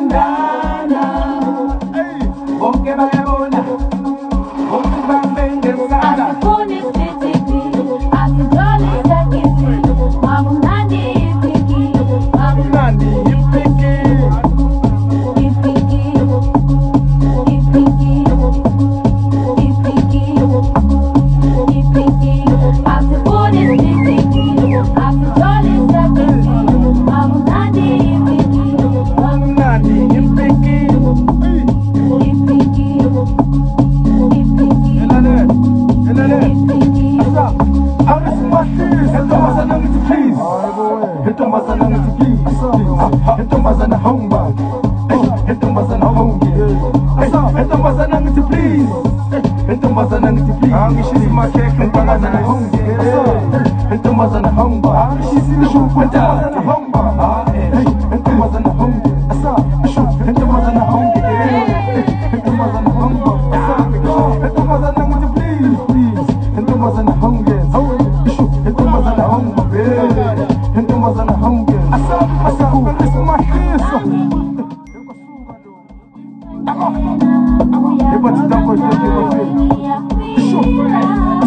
bayangana bonke bayabona bonke bambengezana Asifuni sithithi asitholi sakithi mamunandi ipiki nandi ipiki ipiki ipiki ipiki ipiki asifuni sithithi asitholi sakithi mamunandi ipiki nandi ipiki ipiki ipiki elale ipiki asa awusimahlis entombazana ngithi please entombazana ngithi please entombazana hamba entombazana honge entombazana ngithi please entombazana ngithi please angishisi makhekhe entombazana honge entombazana hamba angishisi entombazana hamba entombazana honge entombazana honge entombazana hamba entombazana ngithi please entombazana honge entombazana hamba entombazana honge asa awusimahliso Yeah.